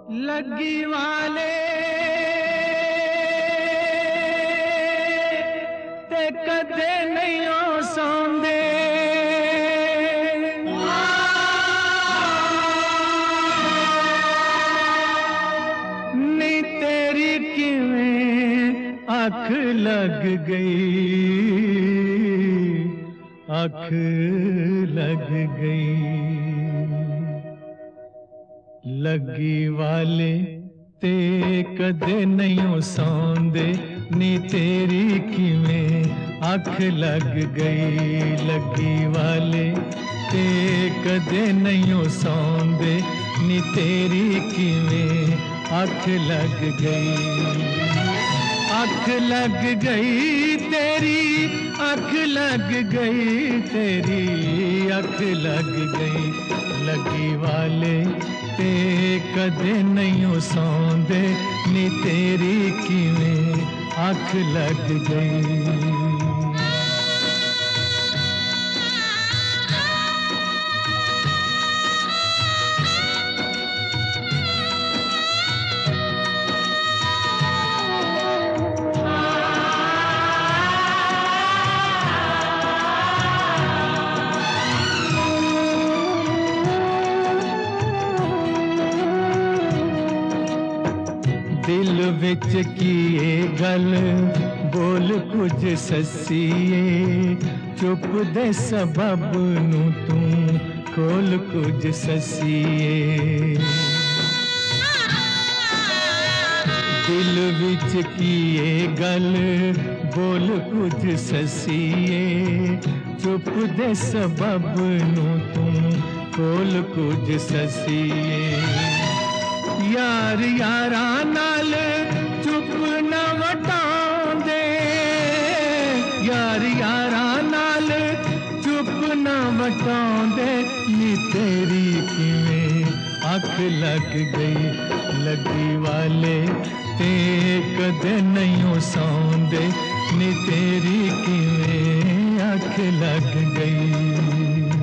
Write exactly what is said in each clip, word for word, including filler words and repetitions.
लगी वाले ते कदे नहीं हो सौंदे, नी तेरी किवें अख लग गई, अख लग गई। लगी वाले ते कदे नहीं सौंदे, नी तेरी किवें अख लग गई। लगी वाले ते कदे नहीं सौंदे, नी तेरी किवें अख लग गई। अख लग गई तेरी, अख लग गई तेरी, अख लग गई। लगी वाले ते कदे नहीं सौंदे, नी तेरी किवें अख लग गई। दिल विच कीए गल बोल कुछ ससीए, चुप दे सबब नू तू खोल कुछ ससीए। दिल विच कीए गल बोल कुछ ससीए, चुप दे सबब नू तू खोल कुछ ससीए। यार यारा नाल चुप न वटांदे, यार यारा नाल चुप न वटांदे, नी तेरी किवें अख लग गई। लगी वाले ते कदे नहीं सौंदे, नी तेरी किवें अख लग गई।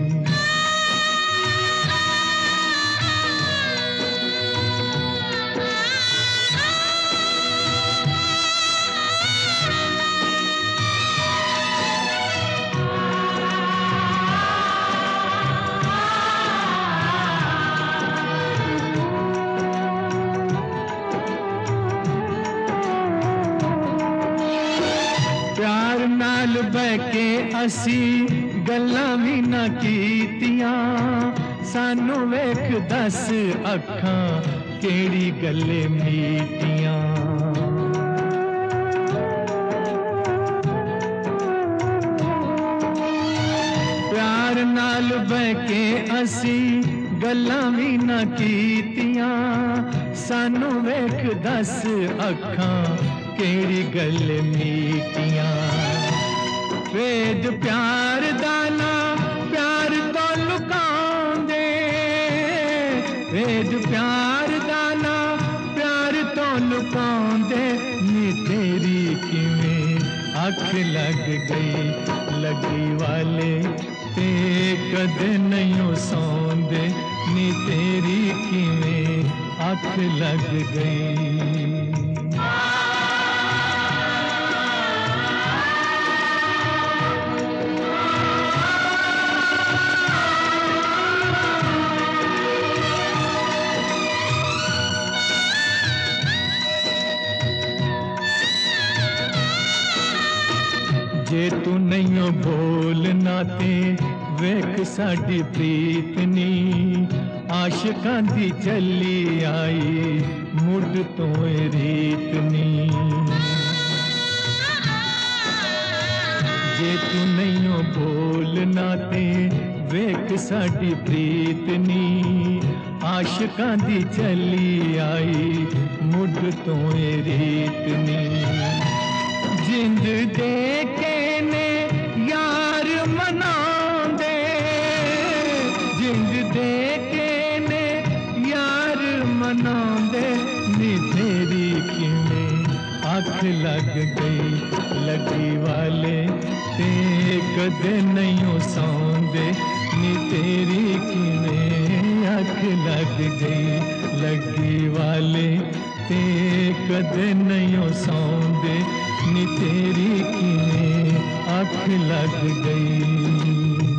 प्यार नाल बह के असी गल्लां भी ना कीतियां, सानू वेख दस अखां केड़ी गल्ले मीटियां। प्यार नाल बह के असी गल्लां भी ना कीतियां, सानू वेख दस अखां केड़ी गल मीटियां। वेद प्यार दाना प्यार तो लुकांदे, वेद प्यार दाना प्यार तो लुकांदे, नी तेरी किवें अख लग गई। लगी वाले ते कदे नहीं सौंदे, नी तेरी किवें अख लग गई। जे तू नहीं बोलना ते वेख साडी प्रीत नी, आशिकां दी चली आई मुड तो रीत नी। जे तू नहीं बोलना ते वेख साडी प्रीत नी, आशिकां दी चली आई मुड तो रीत नी। जिंद दे के ने यार मनांदे, जिंद दे के ने यार मनांदे, नी तेरी किवें अख लग गई। लगी वाले ते कदे नहीं सौंदे, नी तेरी किवें अख लग गई लगी वाले ते कदे नहीं सौंदे नी तेरी किने अख लग गई।